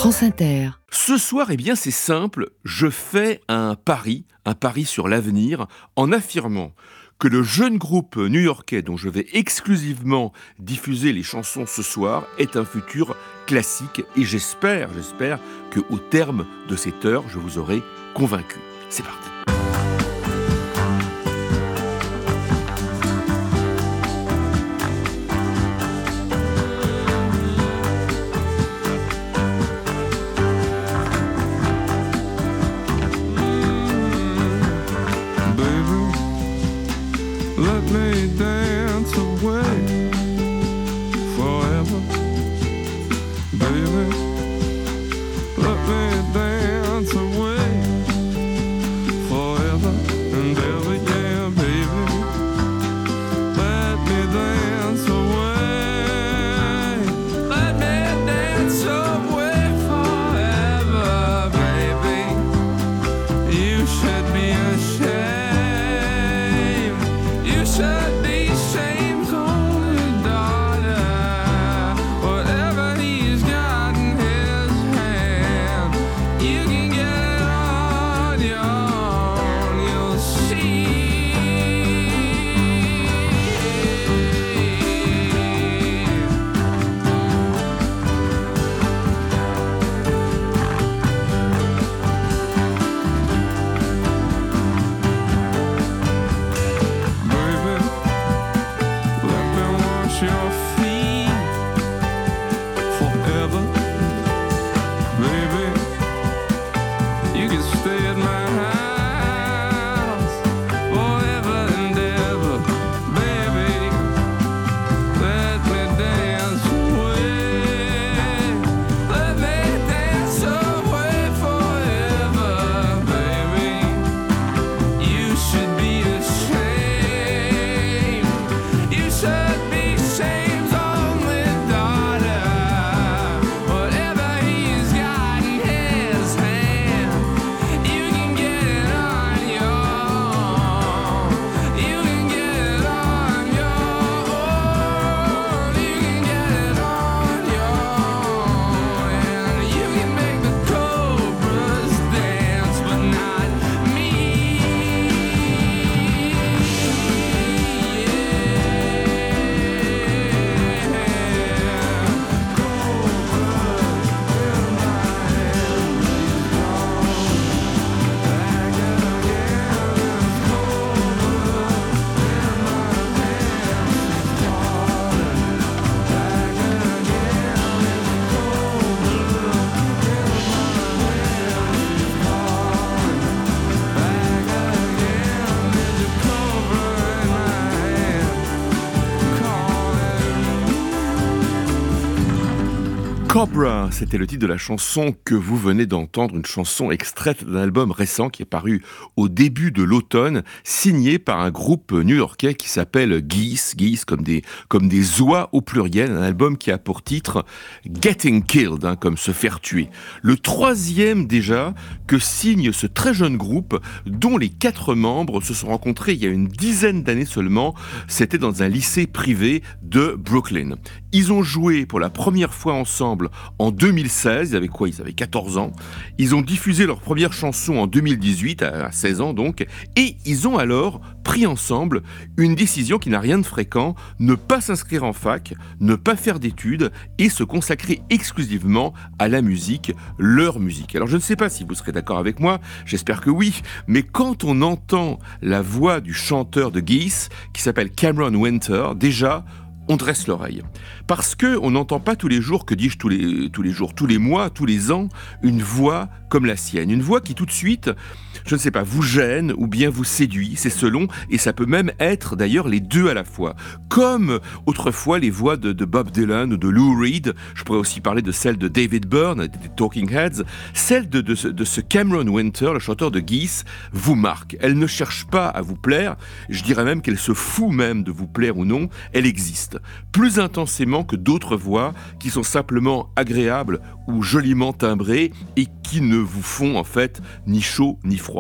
France Inter. Ce soir, c'est simple, je fais un pari sur l'avenir, en affirmant que le jeune groupe new-yorkais dont je vais exclusivement diffuser les chansons ce soir est un futur classique et j'espère qu'au terme de cette heure, je vous aurai convaincu. C'est parti. Cobra, c'était le titre de la chanson que vous venez d'entendre, une chanson extraite d'un album récent qui est paru au début de l'automne, signé par un groupe new-yorkais qui s'appelle Geese comme des oies au pluriel, un album qui a pour titre Getting Killed, comme se faire tuer. Le troisième déjà que signe ce très jeune groupe dont les 4 membres se sont rencontrés il y a une dizaine d'années seulement, c'était dans un lycée privé de Brooklyn. Ils ont joué pour la première fois ensemble en 2016, ils avaient 14 ans. Ils ont diffusé leur première chanson en 2018, à 16 ans donc, et ils ont alors pris ensemble une décision qui n'a rien de fréquent, ne pas s'inscrire en fac, ne pas faire d'études et se consacrer exclusivement à la musique, leur musique. Alors je ne sais pas si vous serez d'accord avec moi, j'espère que oui, mais quand on entend la voix du chanteur de Geese, qui s'appelle Cameron Winter, déjà, on dresse l'oreille. Parce que on n'entend pas tous les jours, que dis-je tous les jours, tous les mois, tous les ans, une voix comme la sienne. Une voix qui tout de suite, je ne sais pas, vous gêne ou bien vous séduit, c'est selon, et ça peut même être d'ailleurs les deux à la fois. Comme autrefois les voix de Bob Dylan ou de Lou Reed, je pourrais aussi parler de celle de David Byrne, des Talking Heads, celle de ce Cameron Winter, le chanteur de Geese, vous marque. Elle ne cherche pas à vous plaire, je dirais même qu'elle se fout même de vous plaire ou non, elle existe. Plus intensément que d'autres voix qui sont simplement agréables ou joliment timbrées et qui ne vous font en fait ni chaud ni froid.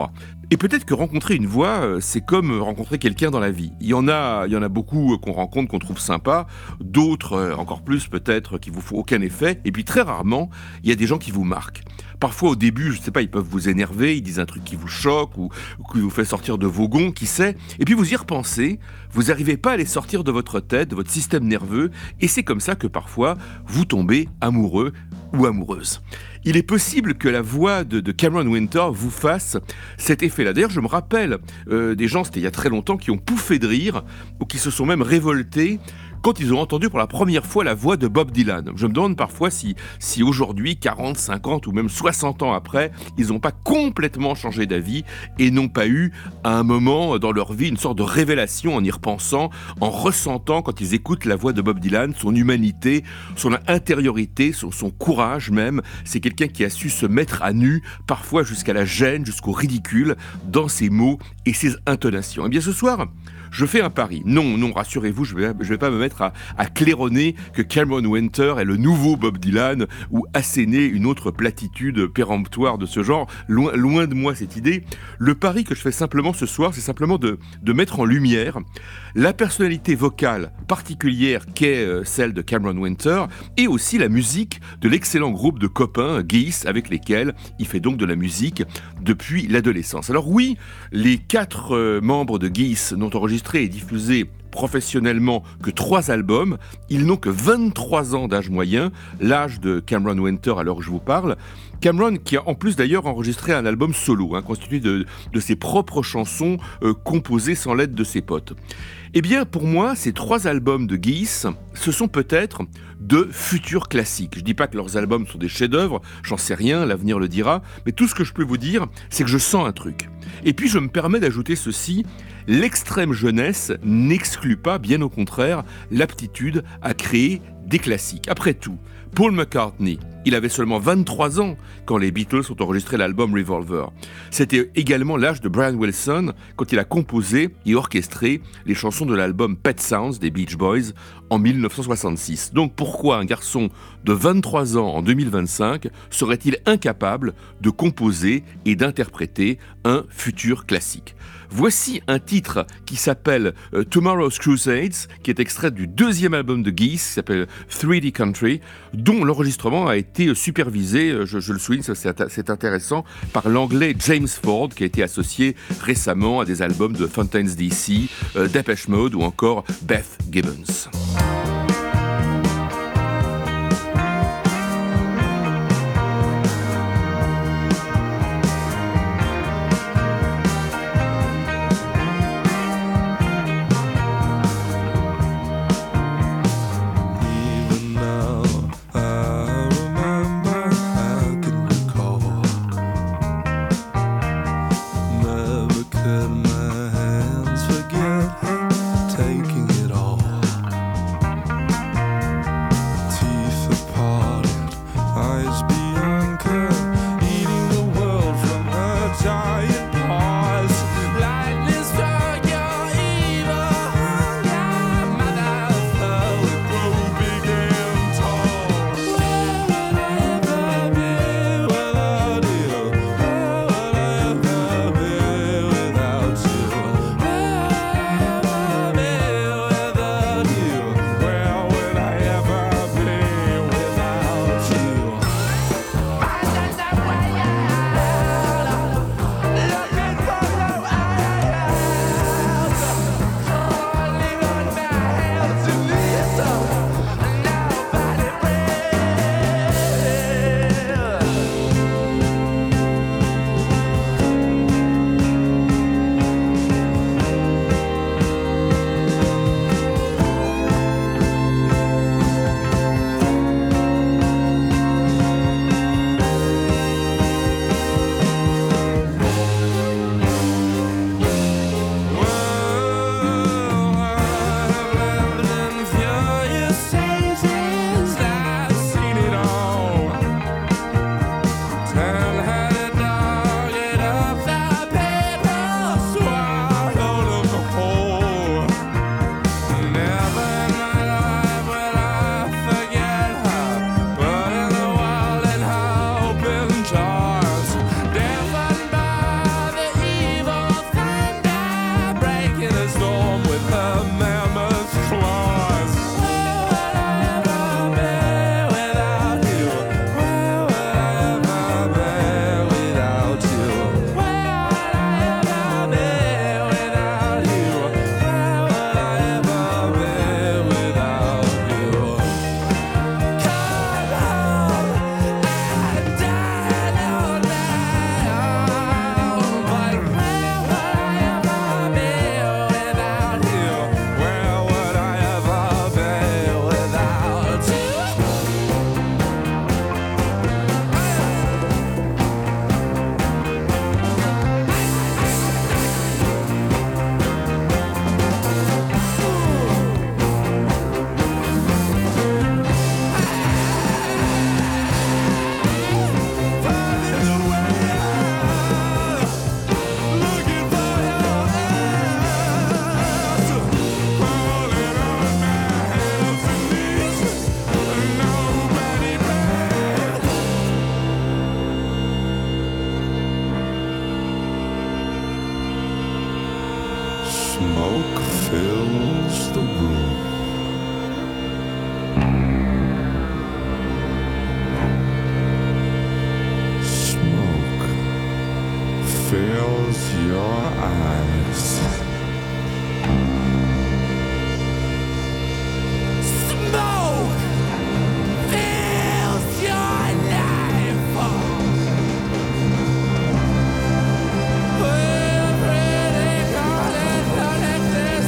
Et peut-être que rencontrer une voix, c'est comme rencontrer quelqu'un dans la vie. Il y en a beaucoup qu'on rencontre, qu'on trouve sympa, d'autres, encore plus peut-être, qui vous font aucun effet, et puis très rarement, il y a des gens qui vous marquent. Parfois au début, je sais pas, ils peuvent vous énerver, ils disent un truc qui vous choque ou qui vous fait sortir de vos gonds, qui sait. Et puis vous y repensez, vous n'arrivez pas à les sortir de votre tête, de votre système nerveux, et c'est comme ça que parfois vous tombez amoureux ou amoureuse. Il est possible que la voix de Cameron Winter vous fasse cet effet-là. D'ailleurs, je me rappelle des gens, c'était il y a très longtemps, qui ont pouffé de rire ou qui se sont même révoltés quand ils ont entendu pour la première fois la voix de Bob Dylan. Je me demande parfois si aujourd'hui, 40, 50 ou même 60 ans après, ils n'ont pas complètement changé d'avis et n'ont pas eu à un moment dans leur vie une sorte de révélation en y repensant, en ressentant quand ils écoutent la voix de Bob Dylan, son humanité, son intériorité, son courage même. C'est quelqu'un qui a su se mettre à nu, parfois jusqu'à la gêne, jusqu'au ridicule, dans ses mots et ses intonations. Et bien ce soir, je fais un pari. Non, rassurez-vous, je vais pas me mettre à claironner que Cameron Winter est le nouveau Bob Dylan ou asséner une autre platitude péremptoire de ce genre. Loin de moi cette idée. Le pari que je fais simplement ce soir, c'est simplement de mettre en lumière la personnalité vocale particulière qu'est celle de Cameron Winter et aussi la musique de l'excellent groupe de copains Geese avec lesquels il fait donc de la musique depuis l'adolescence. Alors oui, les 4 membres de Geese n'ont enregistré et diffusé professionnellement que 3 albums. Ils n'ont que 23 ans d'âge moyen, l'âge de Cameron Winter à l'heure où je vous parle. Cameron qui a en plus d'ailleurs enregistré un album solo, constitué de ses propres chansons composées sans l'aide de ses potes. Eh bien, pour moi, ces 3 albums de Geese, ce sont peut-être de futurs classiques. Je dis pas que leurs albums sont des chefs-d'œuvre, j'en sais rien, l'avenir le dira, mais tout ce que je peux vous dire, c'est que je sens un truc. Et puis, je me permets d'ajouter ceci, l'extrême jeunesse n'exclut pas, bien au contraire, l'aptitude à créer des classiques. Après tout, Paul McCartney, il avait seulement 23 ans quand les Beatles ont enregistré l'album Revolver. C'était également l'âge de Brian Wilson quand il a composé et orchestré les chansons de l'album Pet Sounds des Beach Boys en 1966. Donc pourquoi un garçon de 23 ans en 2025 serait-il incapable de composer et d'interpréter un futur classique ? Voici un titre qui s'appelle Tomorrow's Crusades, qui est extrait du 2e album de Geese, qui s'appelle 3D Country, dont l'enregistrement a été supervisé, je le souligne, c'est intéressant, par l'anglais James Ford, qui a été associé récemment à des albums de Fountains DC, Depeche Mode ou encore Beth Gibbons. fills the room. Smoke fills your eyes. Smoke fills your life. We're pretty calling on it this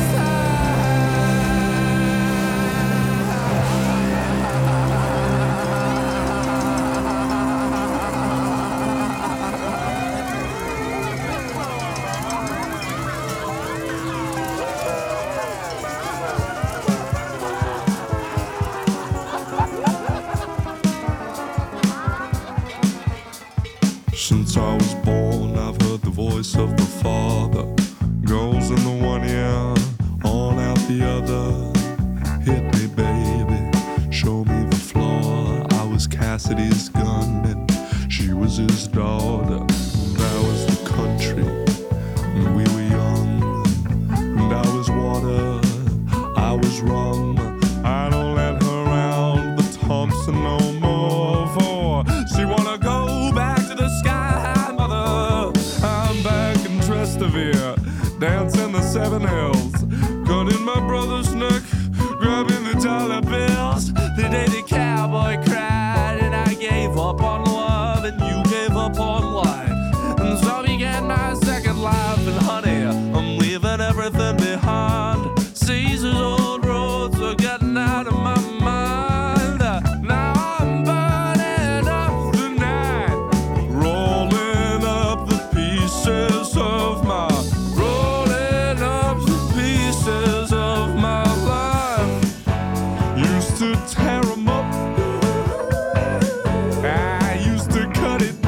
Since I was born, I've heard the voice of the Father. Goes in the one ear, on out the other. Hit me, baby, show me the floor. I was Cassidy's gun and she was his daughter. That was the country, and we were young. And I was water, I was rum. I don't let her round the Thompson no more, for she wanna go back to the sky, mother. I'm back in Trastevere, dancing the Seven Hills, cutting my brother's neck, grabbing the dollar bills. The day the cowboy cried and I gave up on love and you gave up on life, and so began my second life. And honey, I'm leaving everything behind. Caesar's old roads are getting out of my mind. Now I'm burning up the night, rolling up the pieces of my, rolling up the pieces of my life. Used to tear 'em up, I used to cut it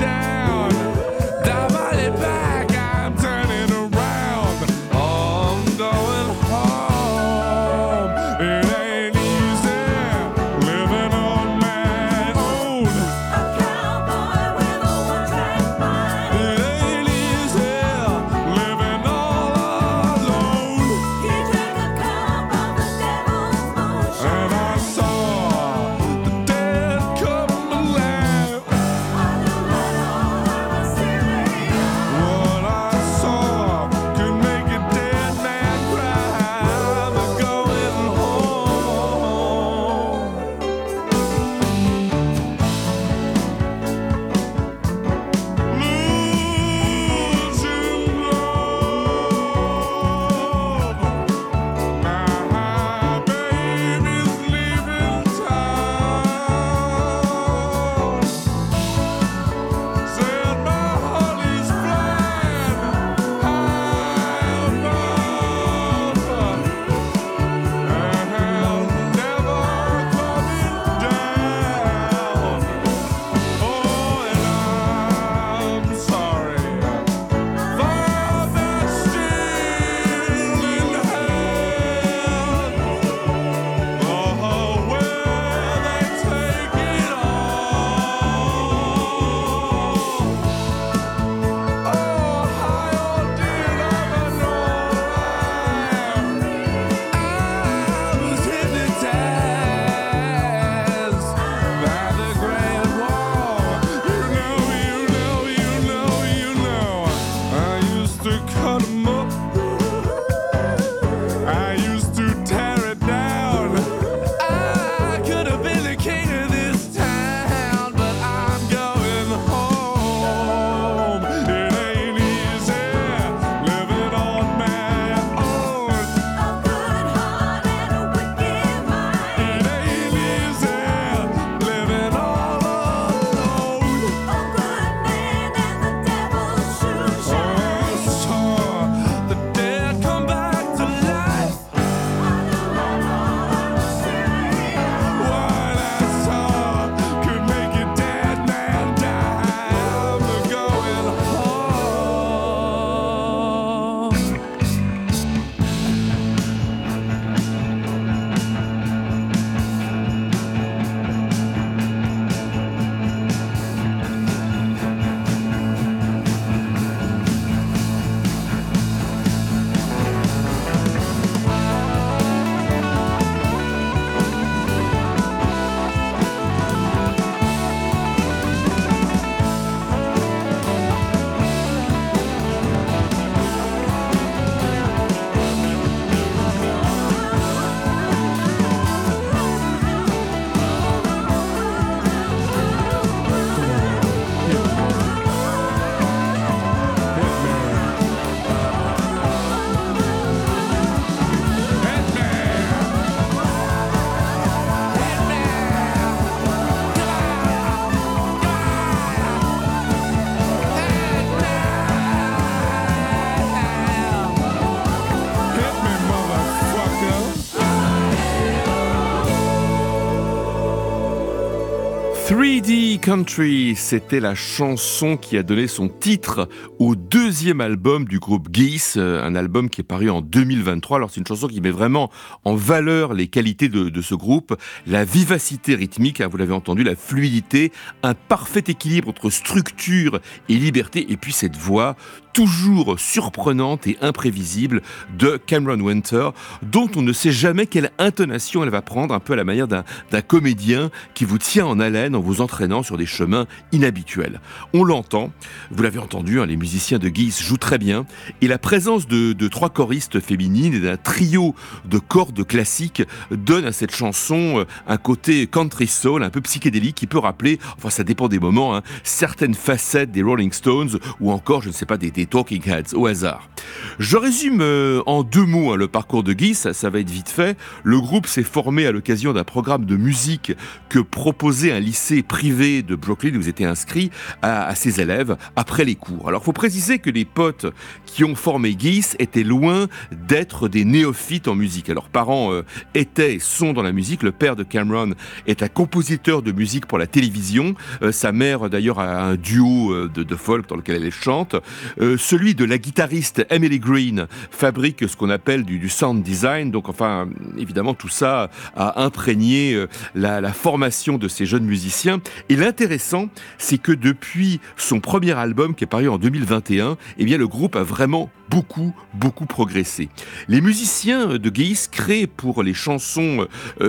3D Country, c'était la chanson qui a donné son titre au deuxième album du groupe Geese, un album qui est paru en 2023. Alors c'est une chanson qui met vraiment en valeur les qualités de ce groupe, la vivacité rythmique, vous l'avez entendu, la fluidité, un parfait équilibre entre structure et liberté, et puis cette voix toujours surprenante et imprévisible de Cameron Winter, dont on ne sait jamais quelle intonation elle va prendre, un peu à la manière d'un comédien qui vous tient en haleine en vous entraînant sur des chemins inhabituels. On l'entend, vous l'avez entendu, les musiciens de Geese jouent très bien, et la présence de trois choristes féminines et d'un trio de cordes classiques donne à cette chanson un côté country soul, un peu psychédélique, qui peut rappeler, enfin ça dépend des moments, certaines facettes des Rolling Stones, ou encore, je ne sais pas, des Talking Heads, au hasard. Je résume en deux mots le parcours de Geese, ça va être vite fait. Le groupe s'est formé à l'occasion d'un programme de musique que proposait un lycée privé de Brooklyn, où ils étaient inscrits à ses élèves après les cours. Alors il faut préciser que les potes qui ont formé Geese étaient loin d'être des néophytes en musique. Leurs parents étaient et sont dans la musique. Le père de Cameron est un compositeur de musique pour la télévision. Sa mère d'ailleurs a un duo de folk dans lequel elle chante. Celui de la guitariste Emily Green fabrique ce qu'on appelle du sound design. Donc enfin, évidemment, tout ça a imprégné la formation de ces jeunes musiciens. Et l'intéressant, c'est que depuis son premier album qui est paru en 2021, eh bien, le groupe a vraiment beaucoup progressé. Les musiciens de Geese créent pour les chansons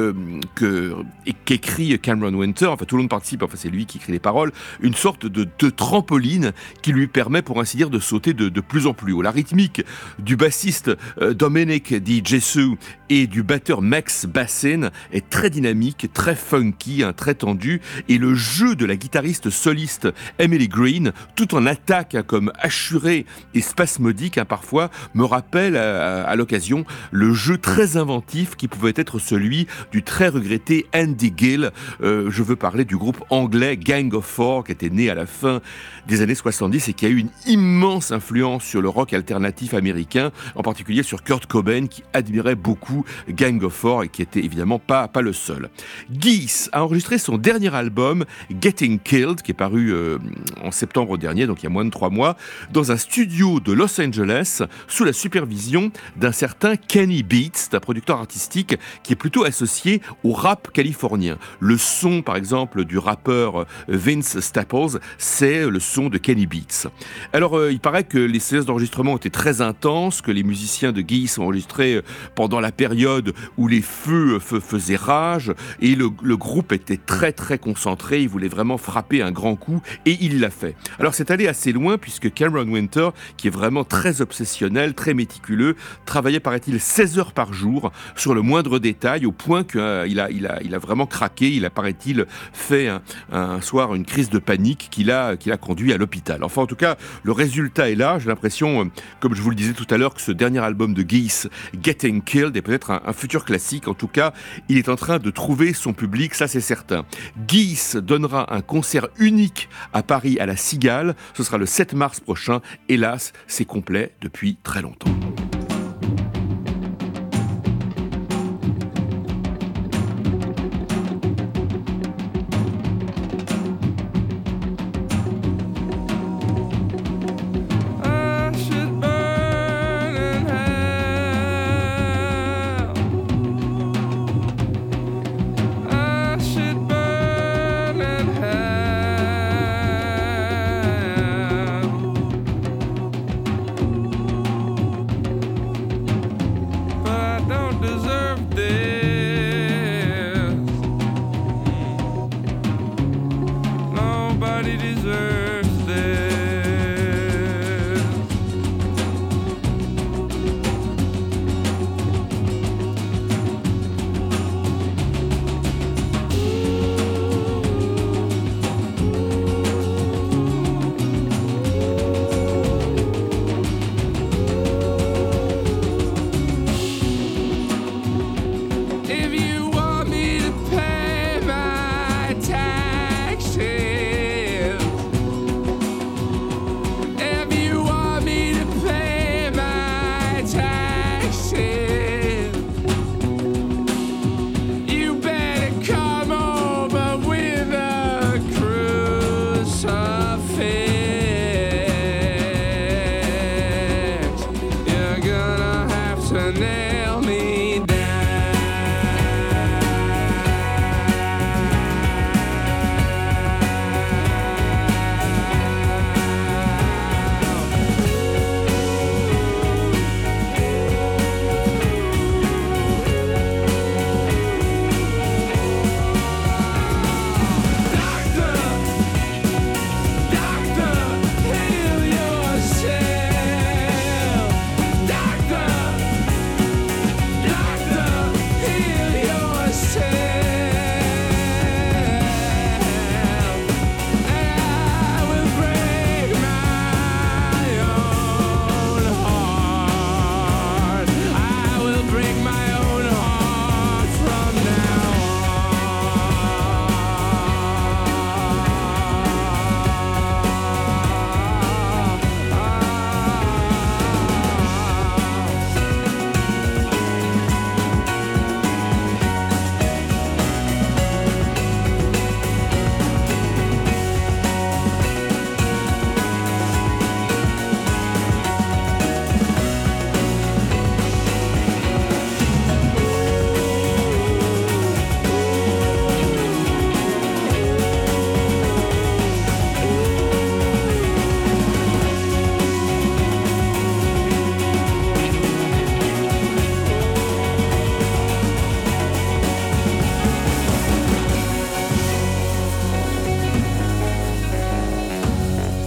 qu'écrit Cameron Winter, enfin tout le monde participe, enfin c'est lui qui écrit les paroles, une sorte de trampoline qui lui permet, pour ainsi dire, de sauter de plus en plus haut. La rythmique du bassiste Dominic DiGesu et du batteur Max Bassin est très dynamique, très funky, très tendu, et le jeu de la guitariste soliste Emily Green, tout en attaque comme assuré et spasmodique, parfois, me rappelle à l'occasion le jeu très inventif qui pouvait être celui du très regretté Andy Gill. Je veux parler du groupe anglais Gang of Four, qui était né à la fin des années 70 et qui a eu une immense influence sur le rock alternatif américain, en particulier sur Kurt Cobain, qui admirait beaucoup Gang of Four et qui était évidemment pas le seul. Geese a enregistré son dernier album, Getting Killed, qui est paru en septembre dernier, donc il y a moins de 3 mois, dans un studio de Los Angeles, sous la supervision d'un certain Kenny Beats, un producteur artistique qui est plutôt associé au rap californien. Le son, par exemple, du rappeur Vince Staples, c'est le son de Kenny Beats. Alors, il paraît que les séances d'enregistrement ont été très intenses, que les musiciens de Geese ont enregistré pendant la période où les feux faisaient rage, et le groupe était très concentré, il voulait vraiment frapper un grand coup, et il l'a fait. Alors, c'est allé assez loin, puisque Cameron Winter, qui est vraiment très obsessionnel, très méticuleux, travaillait, paraît-il, 16 heures par jour sur le moindre détail, au point qu'il a vraiment craqué. Il a, paraît-il, fait un soir une crise de panique qui l'a conduit à l'hôpital. Enfin, en tout cas, le résultat est là. J'ai l'impression, comme je vous le disais tout à l'heure, que ce dernier album de Geese, Getting Killed, est peut-être un futur classique. En tout cas, il est en train de trouver son public, ça c'est certain. Geese donnera un concert unique à Paris à la Cigale. Ce sera le 7 mars prochain. Hélas, c'est complet depuis très longtemps.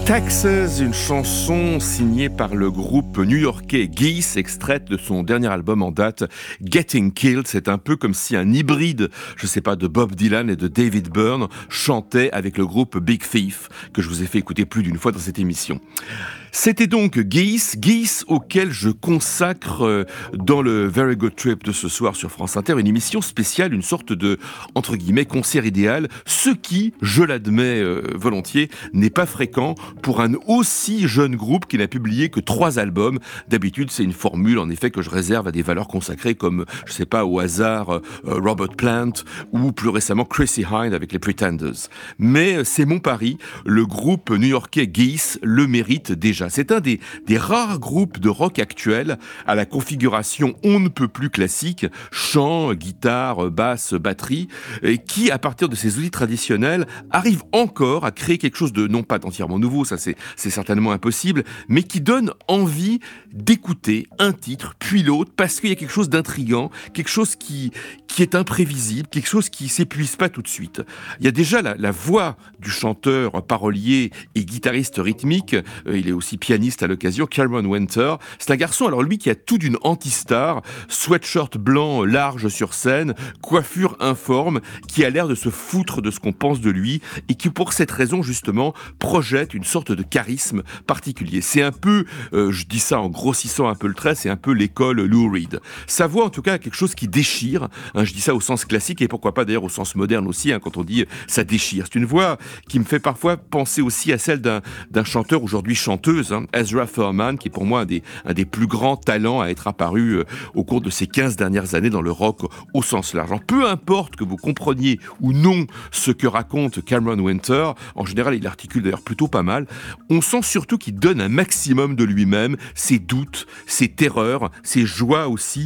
Taxes, une chanson signée par le groupe new-yorkais Geese, extraite de son dernier album en date, Getting Killed. C'est un peu comme si un hybride, je sais pas, de Bob Dylan et de David Byrne chantait avec le groupe Big Thief, que je vous ai fait écouter plus d'une fois dans cette émission. C'était donc Geese auquel je consacre dans le Very Good Trip de ce soir sur France Inter une émission spéciale, une sorte de, entre guillemets, concert idéal, ce qui, je l'admets volontiers, n'est pas fréquent pour un aussi jeune groupe qui n'a publié que 3 albums. D'habitude, c'est une formule, en effet, que je réserve à des valeurs consacrées comme, je sais pas, au hasard, Robert Plant ou plus récemment Chrissie Hynde avec les Pretenders. Mais c'est mon pari, le groupe new-yorkais Geese le mérite déjà. C'est un des rares groupes de rock actuels à la configuration on ne peut plus classique, chant, guitare, basse, batterie, et qui, à partir de ses outils traditionnels, arrive encore à créer quelque chose de, non pas entièrement nouveau, ça c'est certainement impossible, mais qui donne envie d'écouter un titre, puis l'autre, parce qu'il y a quelque chose d'intriguant, quelque chose qui est imprévisible, quelque chose qui s'épuise pas tout de suite. Il y a déjà la voix du chanteur, parolier et guitariste rythmique, il est aussi pianiste à l'occasion, Cameron Winter. C'est un garçon, alors lui, qui a tout d'une anti-star, sweatshirt blanc large sur scène, coiffure informe, qui a l'air de se foutre de ce qu'on pense de lui et qui, pour cette raison, justement, projette une sorte de charisme particulier. C'est un peu, je dis ça en grossissant un peu le trait, c'est un peu l'école Lou Reed. Sa voix, en tout cas, a quelque chose qui déchire, je dis ça au sens classique et pourquoi pas d'ailleurs au sens moderne aussi, quand on dit ça déchire. C'est une voix qui me fait parfois penser aussi à celle d'un chanteur, aujourd'hui chanteuse, Ezra Furman, qui est pour moi un des plus grands talents à être apparu au cours de ces 15 dernières années dans le rock au sens large. Alors, peu importe que vous compreniez ou non ce que raconte Cameron Winter, en général il articule d'ailleurs plutôt pas mal, on sent surtout qu'il donne un maximum de lui-même, ses doutes, ses terreurs, ses joies aussi,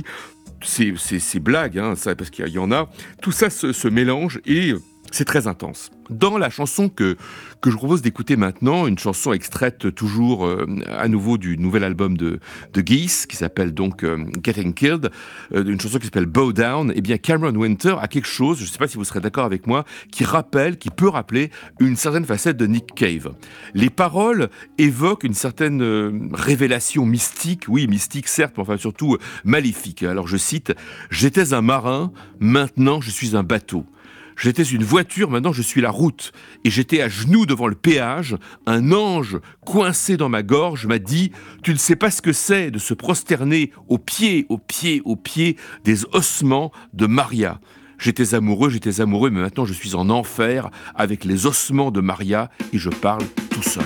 ses blagues, ça, parce qu'il y en a, tout ça se mélange et c'est très intense. Dans la chanson que je vous propose d'écouter maintenant, une chanson extraite toujours à nouveau du nouvel album de Geese, qui s'appelle donc Getting Killed, une chanson qui s'appelle Bow Down, eh bien Cameron Winter a quelque chose, je ne sais pas si vous serez d'accord avec moi, qui peut rappeler une certaine facette de Nick Cave. Les paroles évoquent une certaine révélation mystique, oui mystique certes, mais enfin surtout maléfique. Alors je cite, « J'étais un marin, maintenant je suis un bateau. J'étais une voiture, maintenant je suis la route. Et j'étais à genoux devant le péage. Un ange coincé dans ma gorge m'a dit « Tu ne sais pas ce que c'est de se prosterner au pied des ossements de Maria. » J'étais amoureux, mais maintenant je suis en enfer avec les ossements de Maria et je parle tout seul.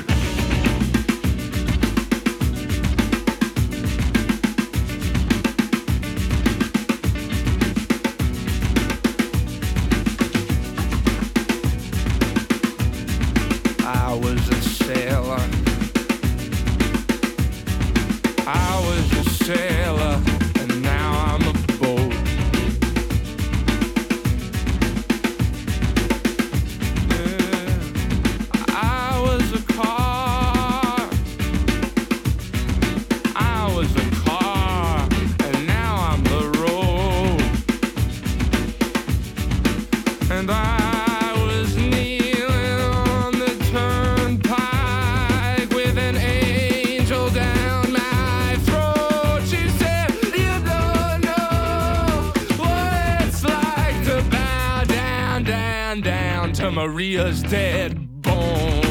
Maria's dead bones.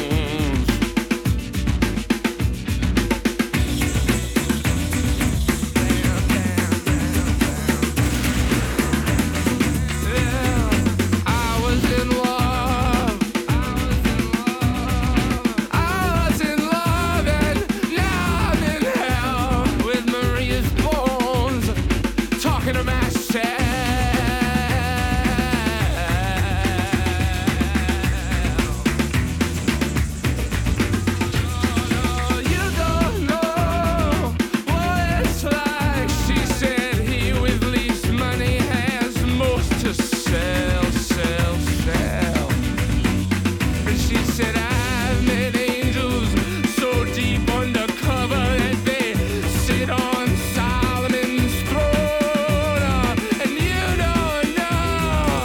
I was in love, and now I'm in hell with Maria's bones, talking to myself.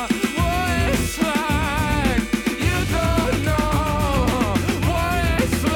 It's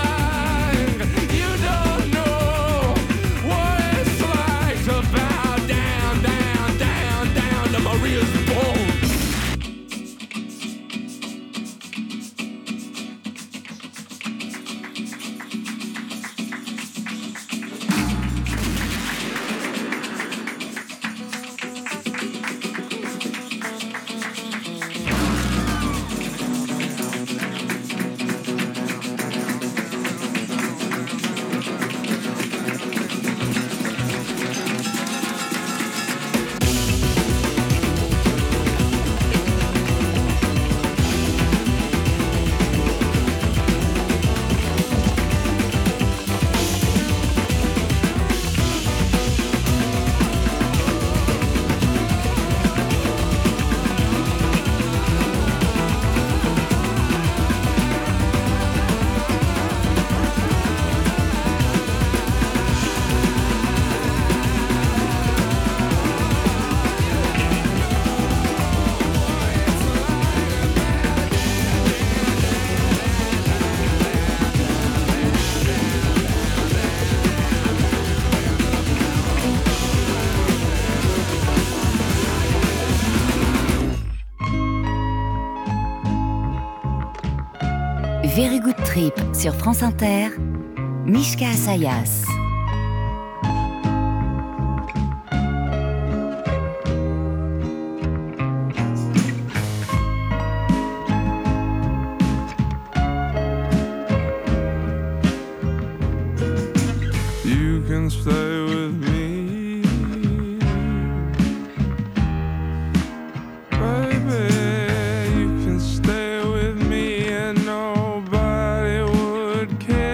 Trip sur France Inter, Mishka Assayas. You can stay with me, baby. You can stay with me and nobody would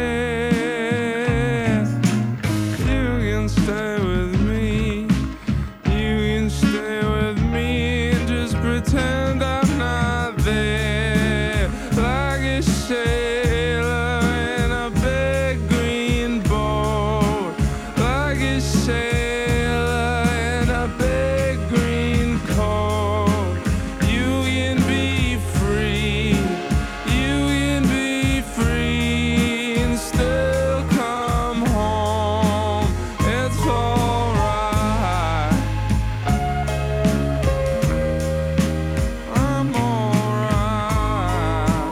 care. You can stay with me. You can stay with me and just pretend I'm not there, like a sailor in a big green boat, like a sailor in a big green coat. You can be free, you can be free and still come home. It's alright, I'm alright.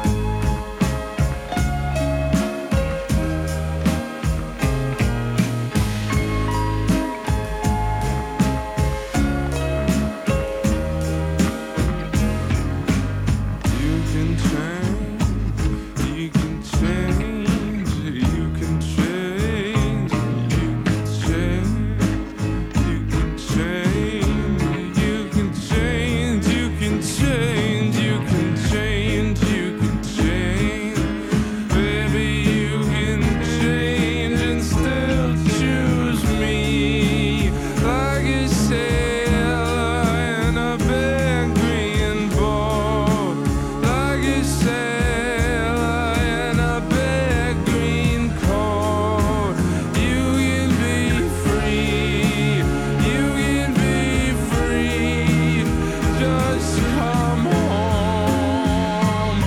You can change, you can change, you can change, you can change, you can change, you can change, you can change, you can change, you can change. Baby, you can change and still choose me, like a sailor in a big green boat, like a sailor in a big green coat. You can be free, you can be free. Just come home,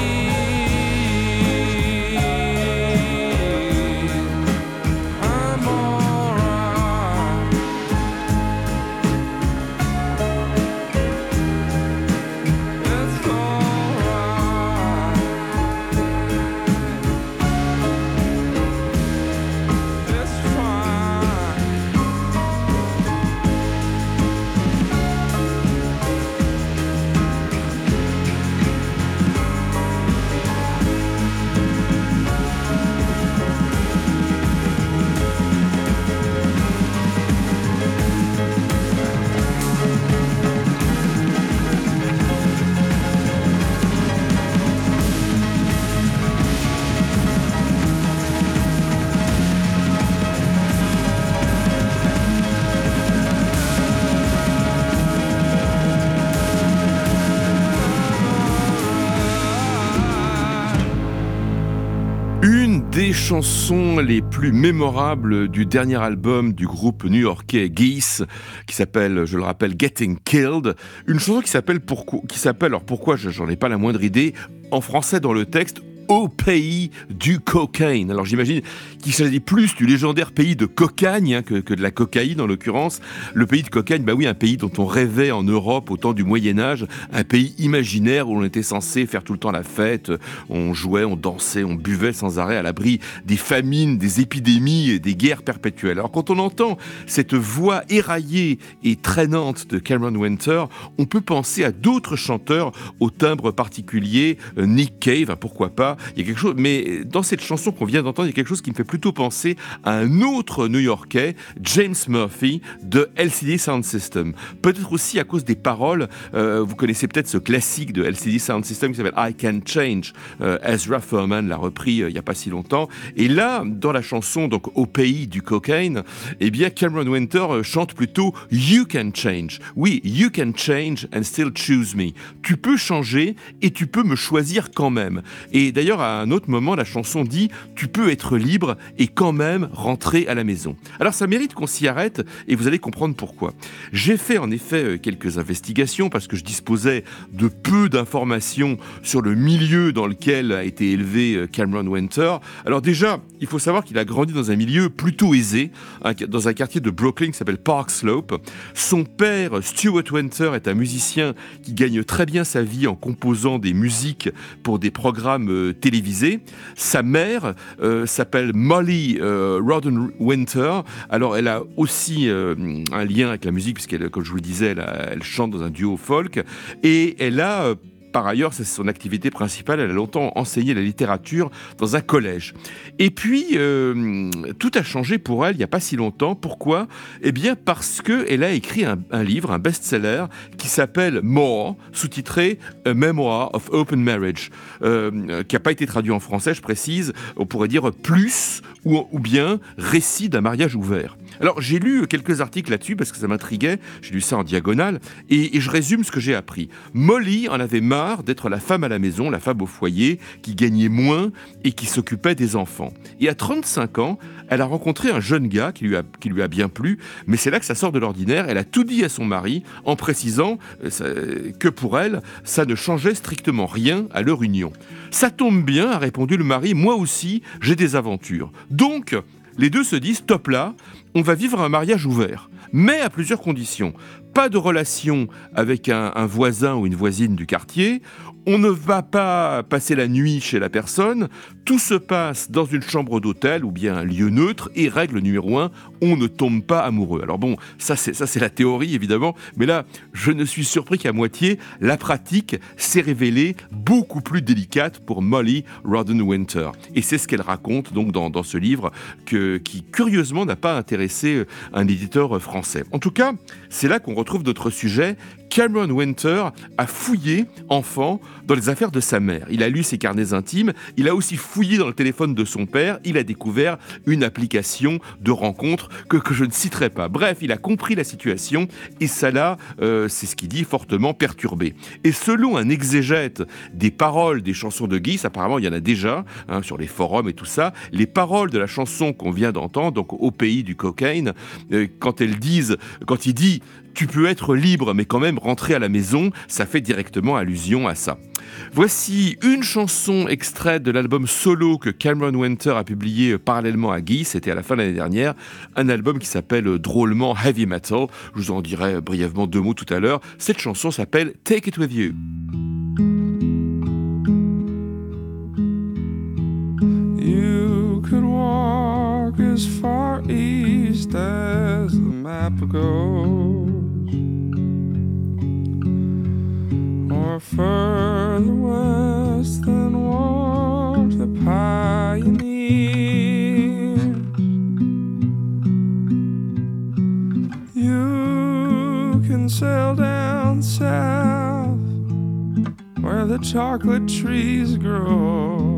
please. I'm alright. It's alright. It's fine. Une des chansons les plus mémorables du dernier album du groupe new-yorkais Geese, qui s'appelle, je le rappelle, Getting Killed. Une chanson qui s'appelle alors pourquoi j'en ai pas la moindre idée, en français dans le texte, au pays du cocaine. Alors j'imagine qu'il s'agit plus du légendaire pays de cocagne que de la cocaïne en l'occurrence. Le pays de cocagne, bah oui, un pays dont on rêvait en Europe au temps du Moyen-Âge, un pays imaginaire où on était censé faire tout le temps la fête, on jouait, on dansait, on buvait sans arrêt à l'abri des famines, des épidémies et des guerres perpétuelles. Alors quand on entend cette voix éraillée et traînante de Cameron Winter, on peut penser à d'autres chanteurs au timbre particulier, Nick Cave, pourquoi pas. Il y a quelque chose, mais dans cette chanson qu'on vient d'entendre, il y a quelque chose qui me fait plutôt penser à un autre New-Yorkais, James Murphy de LCD Sound System. Peut-être aussi à cause des paroles. Vous connaissez peut-être ce classique de LCD Sound System qui s'appelle I Can Change. Ezra Furman l'a repris il n'y a pas si longtemps. Et là, dans la chanson, donc au pays du cocaine, eh bien Cameron Winter chante plutôt You Can Change. Oui, You Can Change and Still Choose Me. Tu peux changer et tu peux me choisir quand même. Et d'ailleurs, à un autre moment, la chanson dit « Tu peux être libre et quand même rentrer à la maison ». Alors ça mérite qu'on s'y arrête et vous allez comprendre pourquoi. J'ai fait en effet quelques investigations parce que je disposais de peu d'informations sur le milieu dans lequel a été élevé Cameron Winter. Alors déjà, il faut savoir qu'il a grandi dans un milieu plutôt aisé, dans un quartier de Brooklyn qui s'appelle Park Slope. Son père, Stuart Winter, est un musicien qui gagne très bien sa vie en composant des musiques pour des programmes télévisée. Sa mère s'appelle Molly Roddenwinter. Alors, elle a aussi un lien avec la musique, puisqu'elle, comme je vous le disais, elle chante dans un duo folk. Et elle a... par ailleurs, c'est son activité principale. Elle a longtemps enseigné la littérature dans un collège. Et puis, tout a changé pour elle il n'y a pas si longtemps. Pourquoi ? Eh bien, parce qu'elle a écrit un livre, un best-seller, qui s'appelle More, sous-titré A Memoir of Open Marriage, qui n'a pas été traduit en français, je précise. On pourrait dire plus ou bien récit d'un mariage ouvert. Alors, j'ai lu quelques articles là-dessus parce que ça m'intriguait. J'ai lu ça en diagonale et je résume ce que j'ai appris. Molly en avait marre d'être la femme à la maison, la femme au foyer, qui gagnait moins et qui s'occupait des enfants. Et à 35 ans, elle a rencontré un jeune gars qui lui a bien plu, mais c'est là que ça sort de l'ordinaire. Elle a tout dit à son mari en précisant que pour elle, ça ne changeait strictement rien à leur union. « Ça tombe bien », a répondu le mari, « moi aussi, j'ai des aventures. » Donc, les deux se disent « top là, on va vivre un mariage ouvert, mais à plusieurs conditions. Pas de relation avec un voisin ou une voisine du quartier, on ne va pas passer la nuit chez la personne, tout se passe dans une chambre d'hôtel ou bien un lieu neutre, et règle numéro 1, on ne tombe pas amoureux. Alors bon, ça c'est la théorie évidemment, mais là, je ne suis surpris qu'à moitié, la pratique s'est révélée beaucoup plus délicate pour Molly Roddenwinter. Et c'est ce qu'elle raconte donc dans ce livre qui curieusement n'a pas intéressé un éditeur français. En tout cas, c'est là qu'on retrouve notre sujet. Cameron Winter a fouillé, enfant, dans les affaires de sa mère. Il a lu ses carnets intimes, il a aussi fouillé dans le téléphone de son père, il a découvert une application de rencontre que je ne citerai pas. Bref, il a compris la situation et ça l'a, c'est ce qu'il dit, fortement perturbé. Et selon un exégète des paroles des chansons de Geese, apparemment il y en a déjà sur les forums et tout ça, les paroles de la chanson qu'on vient d'entendre, donc Au pays du cocaine, quand il dit tu peux être libre, mais quand même rentrer à la maison, ça fait directement allusion à ça. Voici une chanson extraite de l'album solo que Cameron Winter a publié parallèlement à Geese, c'était à la fin de l'année dernière, un album qui s'appelle drôlement Heavy Metal. Je vous en dirai brièvement 2 mots tout à l'heure. Cette chanson s'appelle Take It With You. You could walk as far east as the map goes, or further west than walked the pioneers. You can sail down south where the chocolate trees grow,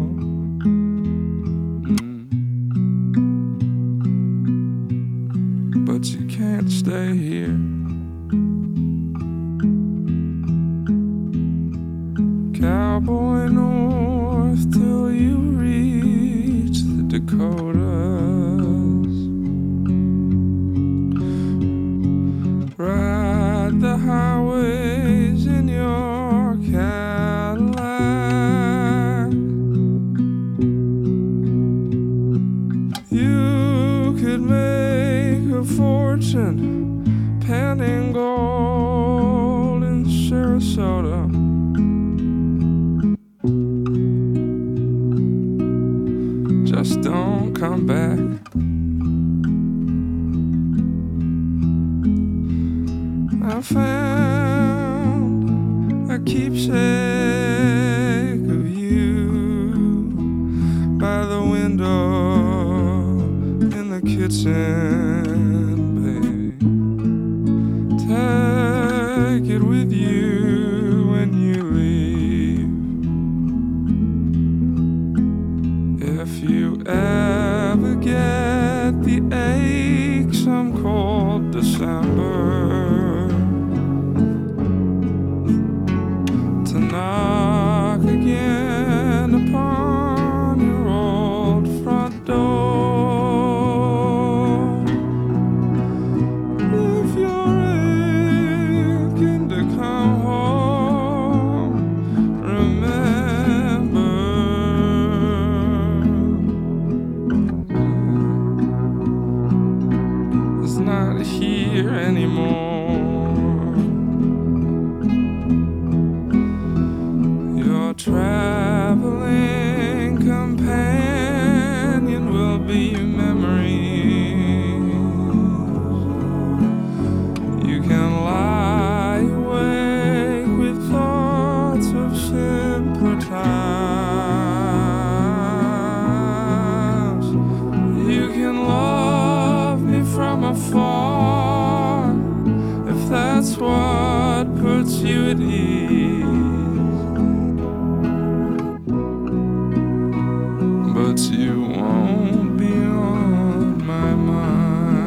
but you can't stay here. Cowboy north till you reach the Dakotas. Ride the highways in your Cadillac. You could make a fortune panning gold in Sarasota. Just don't come back. I found a keepsake of you by the window in the kitchen, baby. Take it with you when you leave. If you ever get the ache some cold December to knock again upon your old front door, if you're aching to come home, remember it's not here anymore. You're traveling at ease. But you won't be on my mind.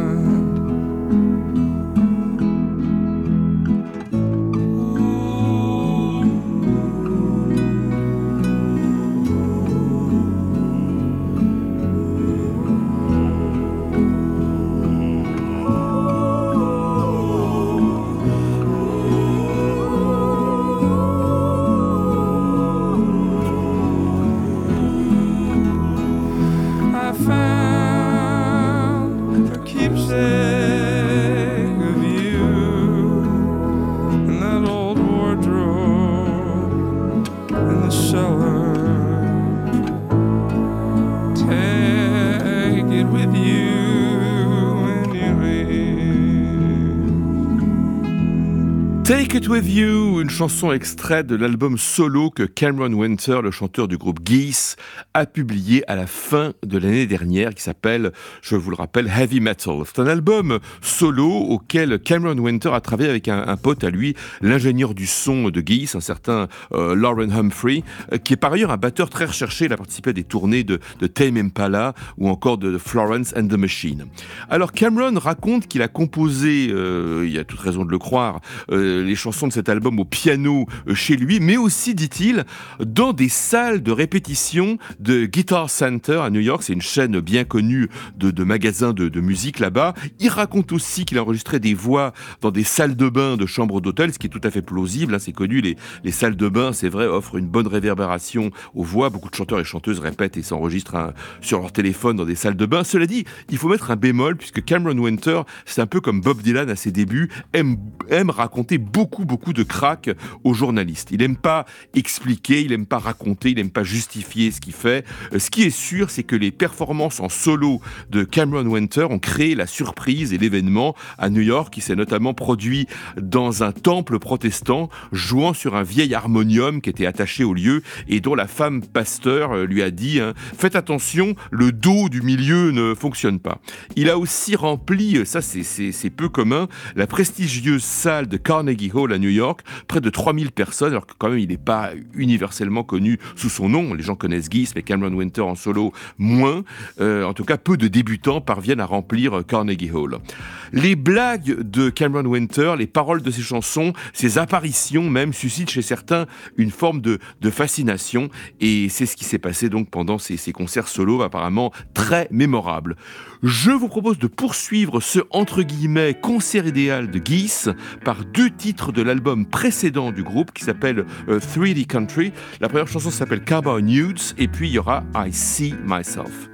Take It With You, une chanson extraite de l'album solo que Cameron Winter, le chanteur du groupe Geese, a publié à la fin de l'année dernière, qui s'appelle, je vous le rappelle, Heavy Metal. C'est un album solo auquel Cameron Winter a travaillé avec un pote à lui, l'ingénieur du son de Geese, un certain Lauren Humphrey, qui est par ailleurs un batteur très recherché. Il a participé à des tournées de Tame Impala ou encore de Florence and the Machine. Alors Cameron raconte qu'il a composé, il y a toute raison de le croire, les chansons de cet album au piano chez lui, mais aussi, dit-il, dans des salles de répétition de Guitar Center à New York. C'est une chaîne bien connue de magasins de musique là-bas. Il raconte aussi qu'il a enregistré des voix dans des salles de bain de chambres d'hôtel, ce qui est tout à fait plausible. C'est connu, les salles de bain, c'est vrai, offrent une bonne réverbération aux voix. Beaucoup de chanteurs et chanteuses répètent et s'enregistrent sur leur téléphone dans des salles de bain. Cela dit, il faut mettre un bémol, puisque Cameron Winter, c'est un peu comme Bob Dylan à ses débuts, aime raconter beaucoup de cracks aux journalistes. Il n'aime pas expliquer, il n'aime pas raconter, il n'aime pas justifier ce qu'il fait. Ce qui est sûr, c'est que les performances en solo de Cameron Winter ont créé la surprise et l'événement à New York, qui s'est notamment produit dans un temple protestant, jouant sur un vieil harmonium qui était attaché au lieu et dont la femme pasteur lui a dit « Faites attention, le dos du milieu ne fonctionne pas ». Il a aussi rempli, ça c'est peu commun, la prestigieuse salle de Carnegie Hall à New York, près de 3000 personnes, alors que quand même il n'est pas universellement connu sous son nom. Les gens connaissent Geese, mais Cameron Winter en solo, moins. En tout cas, peu de débutants parviennent à remplir Carnegie Hall. Les blagues de Cameron Winter, les paroles de ses chansons, ses apparitions même, suscitent chez certains une forme de fascination, et c'est ce qui s'est passé donc pendant ces concerts solo, apparemment très mémorables. Je vous propose de poursuivre ce, entre guillemets, concert idéal de Geese par deux titres de l'album précédent du groupe qui s'appelle 3D Country. La première chanson s'appelle Cowboy Nudes et puis il y aura I See Myself.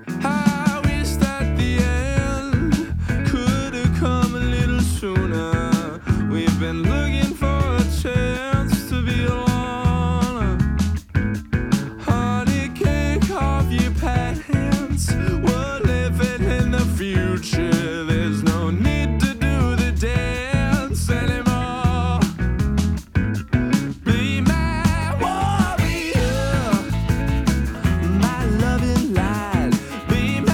I wish that the end could have come a little sooner. We've been looking for a chance to be alone. Honey, kick off your pants. We're living in the future. There's no need to do the dance anymore. Be my warrior, my loving light. Be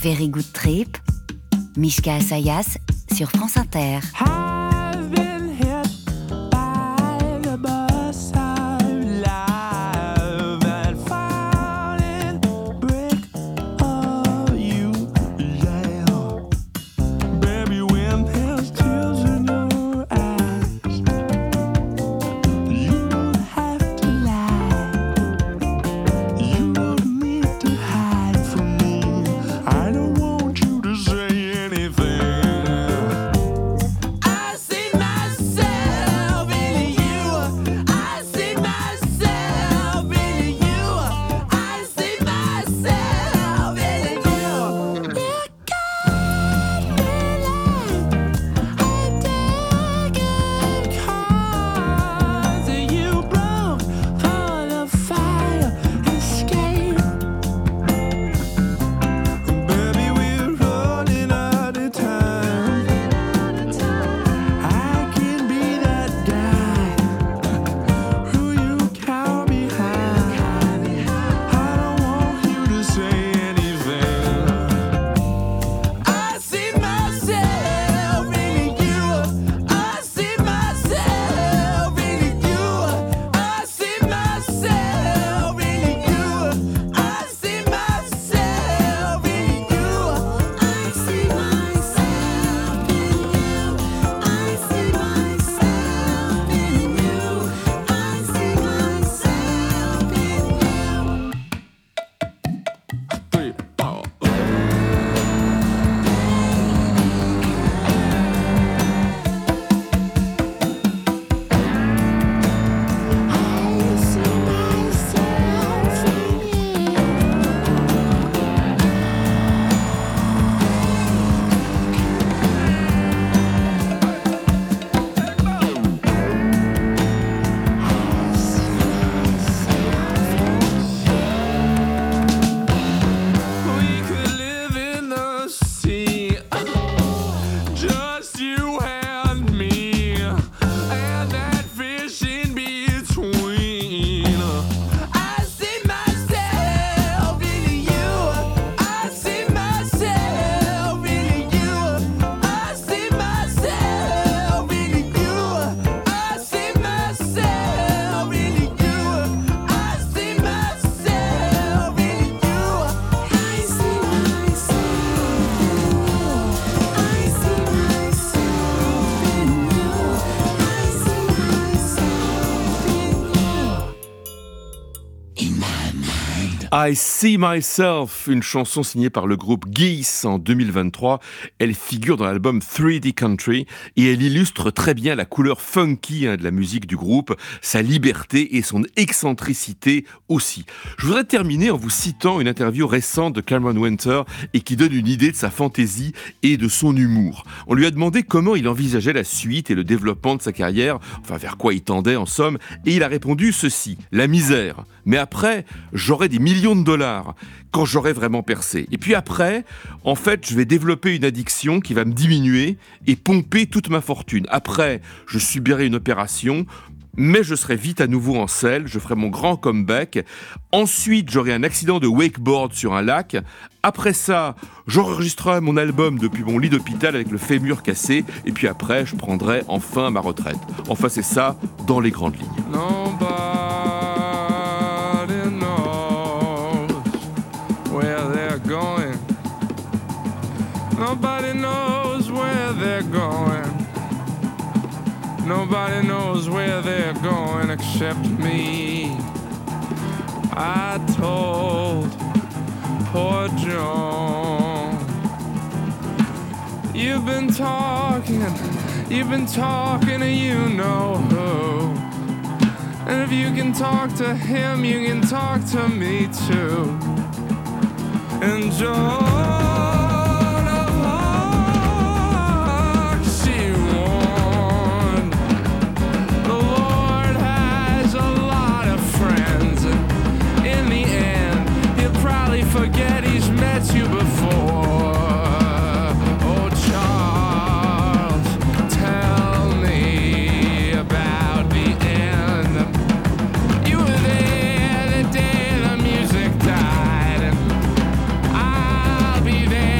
Very Good Trip, Mishka Asayas sur France Inter. I've been hit by the bus of life and falling brick of you, yeah. Baby, when there's tears in your eyes, you don't have to lie. You don't need to hide from me. I don't want you to say anything. I see myself in you. I see myself in you. I see myself in you. You got me like a deck of cards. You broke for the fire escape. Baby, we're running out of time. I can be that guy who you cower behind. I don't want you to say anything. I see myself in you. I see myself in you. I see myself in you. I see myself in you. I see myself in you. I see myself in you. I see myself in you. 3, 4. We could live in the sea, just you and me, and that fish in between. I see myself in you. I see myself in you. I see myself in you. I see myself in you. I see myself in you. I see myself I See Myself, une chanson signée par le groupe Geese en 2023. Elle figure dans l'album 3D Country et elle illustre très bien la couleur funky de la musique du groupe, sa liberté et son excentricité aussi. Je voudrais terminer en vous citant une interview récente de Cameron Winter et qui donne une idée de sa fantaisie et de son humour. On lui a demandé comment il envisageait la suite et le développement de sa carrière, enfin vers quoi il tendait en somme, et il a répondu ceci: la misère. Mais après, j'aurai des millions de dollars quand j'aurai vraiment percé. Et puis après, en fait, je vais développer une addiction qui va me diminuer et pomper toute ma fortune. Après, je subirai une opération, mais je serai vite à nouveau en selle, je ferai mon grand comeback. Ensuite, j'aurai un accident de wakeboard sur un lac. Après ça, j'enregistrerai mon album depuis mon lit d'hôpital avec le fémur cassé. Et puis après, je prendrai enfin ma retraite. Enfin, c'est ça dans les grandes lignes. Nobody knows where they're going. Nobody knows where they're going. Nobody knows where they're going except me. I told poor Joan, you've been talking to you know who. And if you can talk to him, you can talk to me too. And Joan of Arc, she warned, the Lord has a lot of friends. In the end, he'll probably forget he's met you before. Oh, Charles, tell me about the end. You were there the day the music died. I'll be there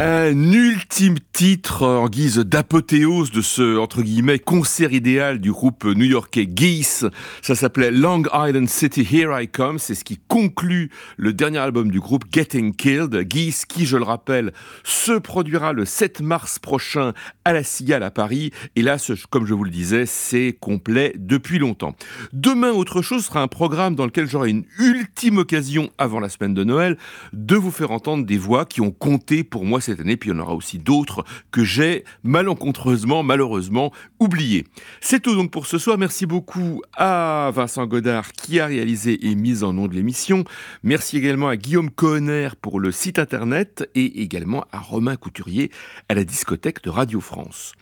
Un ultime titre en guise d'apothéose de ce, entre guillemets, concert idéal du groupe new-yorkais Geese. Ça s'appelait Long Island City, Here I Come. C'est ce qui conclut le dernier album du groupe, Getting Killed. Geese, qui, je le rappelle, se produira le 7 mars prochain à la Cigale à Paris. Et là, comme je vous le disais, c'est complet depuis longtemps. Demain, autre chose, sera un programme dans lequel j'aurai une ultime occasion, avant la semaine de Noël, de vous faire entendre des voix qui ont compté pour moi cette année, puis il y en aura aussi d'autres que j'ai malencontreusement, malheureusement, oubliées. C'est tout donc pour ce soir. Merci beaucoup à Vincent Godard qui a réalisé et mis en ondes l'émission. Merci également à Guillaume Cohenner pour le site internet et également à Romain Couturier à la discothèque de Radio France.